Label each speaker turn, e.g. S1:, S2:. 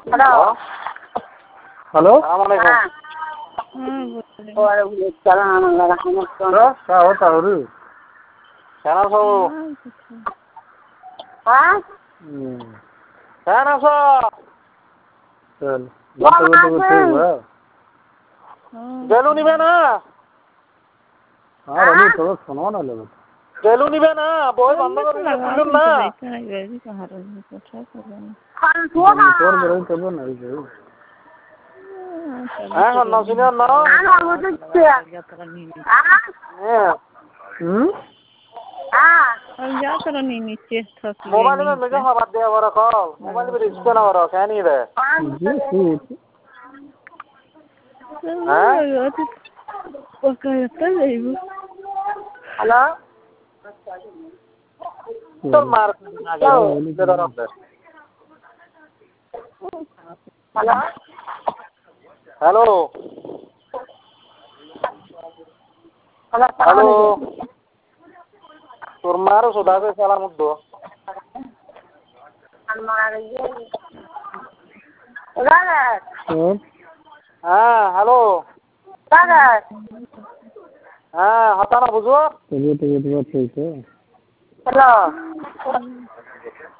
S1: hello
S2: hello क्या होता है रे
S1: क्या सब
S2: चल बैठे हुआ
S1: गेलू निबे ना
S2: हाँ रवि थोड़ा सुनो ना लोग
S1: गेलू निबे ना बोल बंद कर ना
S2: मोटर में रही तब नहीं गई
S1: हाँ ना सुनिए ना मोबाइल में मुझे खबर दिया वो रखो मोबाइल में रिस्क ना हो रहा क्या नहीं है हेलो तो मार हेलो हेलो तुर्मारो सुधा से साला मुद्दो हाँ हेलो हाँ हता ना बुझो
S2: तबीयत ठीक है
S1: हेलो